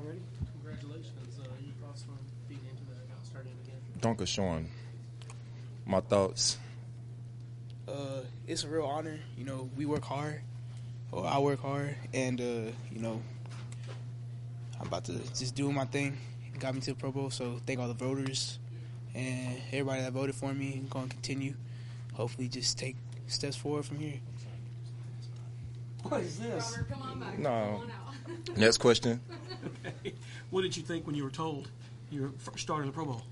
already? Congratulations. Your thoughts on being into the starting again? Danke schön. My thoughts. It's a real honor. You know, we work hard, or I work hard, and you know, I'm about to just do my thing. It got me to the Pro Bowl, so thank all the voters and everybody that voted for me. I'm going to continue. Hopefully, just take steps forward from here. What is this? Robert, come on back. No. Come on out. Next question. Okay. What did you think when you were told you were starting the Pro Bowl?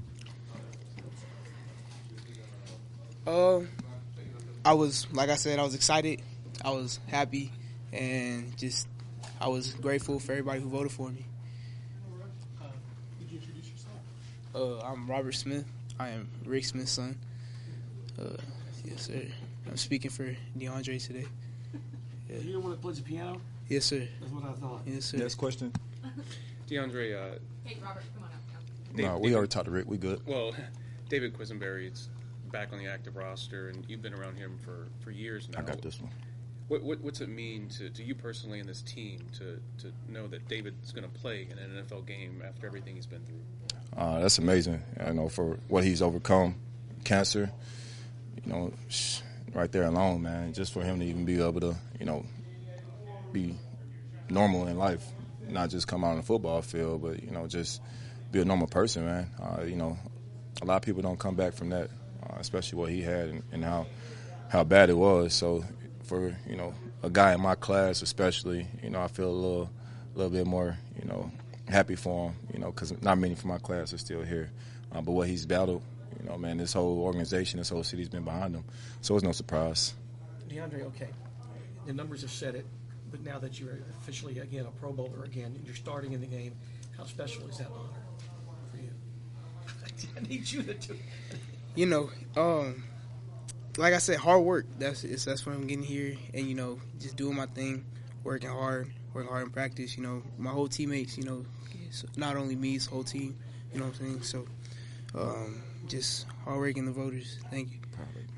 I was, like I said, I was excited. I was happy, and just I was grateful for everybody who voted for me. Could you introduce yourself? I'm Robert Smith. I am Rick Smith's son. Yes, sir. I'm speaking for DeAndre today. Yeah. You the one that plays the piano? Yes, sir. That's what I thought. Yes, sir. Next question. DeAndre, Hey, Robert, come on out. No, we already talked to Rick. We good. well, David Quisenberry is back on the active roster, and you've been around him for years now. I got this one. What's it mean to you personally and this team to know that David's going to play in an NFL game after everything he's been through? That's amazing. I know for what he's overcome, cancer, you know, right there alone, man. Just for him to even be able to, you know, be normal in life, not just come out on the football field, but, you know, just be a normal person, man. You know, a lot of people don't come back from that, especially what he had and how bad it was. So for, you know, a guy in my class especially, you know, I feel a little bit more, you know, happy for him, you know, because not many from my class are still here. But what he's battled, you know, man, this whole organization, this whole city's been behind him. So it's no surprise. DeAndre, okay. The numbers have said it, but now that you're officially, again, a Pro Bowler again, and you're starting in the game, how special is that honor for you? I need you to do it. You know, like I said, hard work. That's why I'm getting here, and you know, just doing my thing, working hard in practice. You know, my whole teammates. You know, it's not only me, it's the whole team. You know what I'm saying? So, just hard work and the voters. Thank you.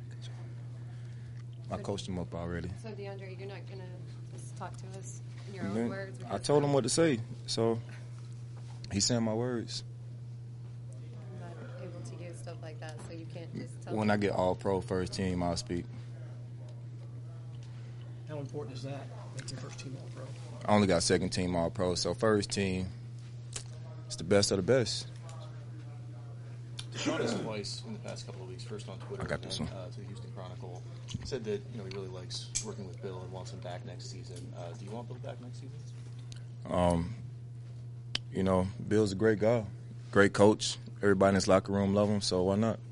I coached him up already. So, DeAndre, you're not going to just talk to us in your own words? I told him what to say, so he's saying my words. I'm not able to give stuff like that, so you can't just tell When me. I get all-pro first team, I'll speak. How important is that, making first team All-Pro? I only got second team all-pro, so first team, it's the best of the best. Deshaun has twice in the past couple of weeks, first on Twitter I got and this then one. to the Houston Chronicle, said that he really likes working with Bill and wants him back next season. Do you want Bill back next season? You know, Bill's a great guy, great coach. Everybody in his locker room love him, so why not?